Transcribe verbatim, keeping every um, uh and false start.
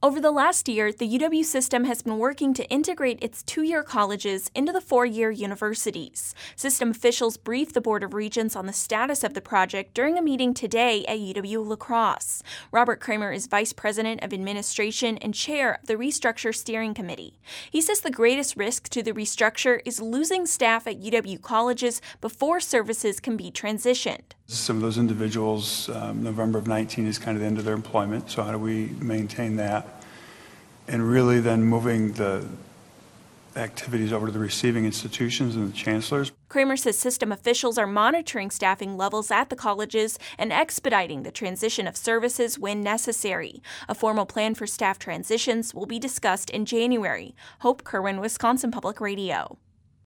Over the last year, the U W system has been working to integrate its two-year colleges into the four-year universities. System officials briefed the Board of Regents on the status of the project during a meeting today at U W La Crosse. Robert Kramer is Vice President of Administration and Chair of the Restructure Steering Committee. He says the greatest risk to the restructure is losing staff at U W colleges before services can be transitioned. Some of those individuals, um, November of nineteen is kind of the end of their employment, so how do we maintain that? And really then moving the activities over to the receiving institutions and the chancellors. Kramer says system officials are monitoring staffing levels at the colleges and expediting the transition of services when necessary. A formal plan for staff transitions will be discussed in January. Hope Kerwin, Wisconsin Public Radio.